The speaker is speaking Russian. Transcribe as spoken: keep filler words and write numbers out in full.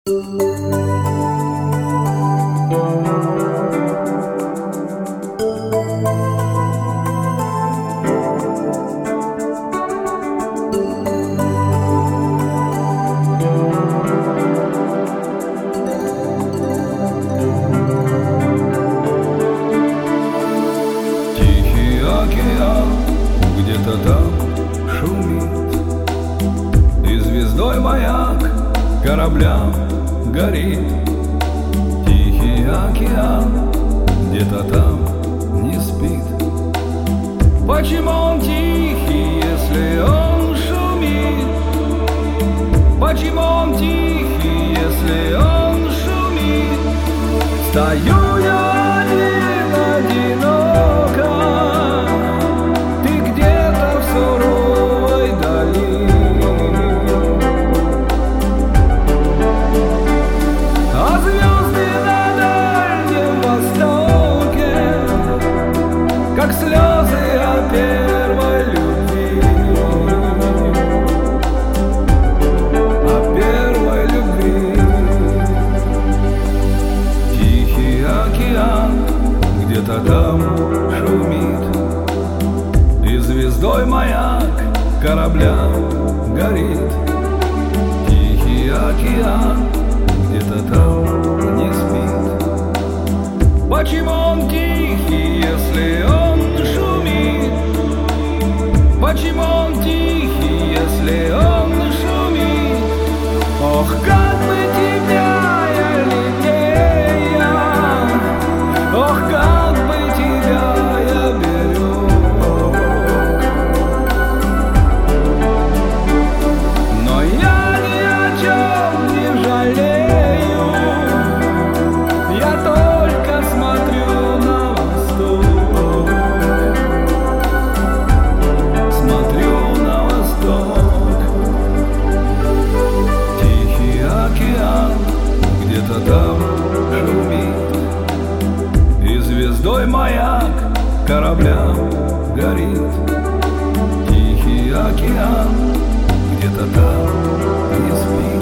Тихий океан где-то там шумит, и звездой маяк корабля горит. Тихий океан где-то там не спит. Почему он тихий, если он шумит? Почему он тихий, если он шумит? Стою я один, одиноко, ты где-то в суровой дали. А звезды на Дальнем Востоке, как слезы о первой любви, о первой любви. Тихий океан где-то там шумит, и звездой маяк корабля горит. Тихий океан где-то там не спит. Почему он тихий, если он шумит? Почему он тихий, если он шумит? Ох, как бы тебя я лелеял, ох, как бы тебя я берег. Но я ни о чем не жалею, я только смотрю на восток, смотрю на восток. Тихий океан где-то там шумит, и звездой маяк корабля горит. Тихий океан где-то там не спит.